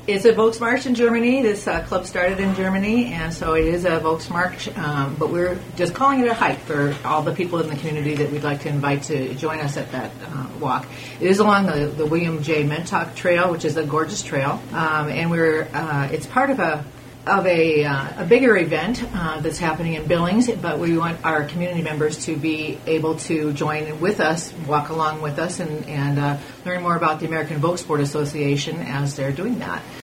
It's a Volksmarsch in Germany. This club started in Germany, and so it is a Volksmarsch, but we're just calling it a hike for all the people in the community that we'd like to invite to join us at that walk. It is along the William J. Mentok Trail, which is a gorgeous trail, and it's part of a bigger event that's happening in Billings, but we want our community members to be able to join with us, walk along with us, and learn more about the American Volkssport Association as they're doing that.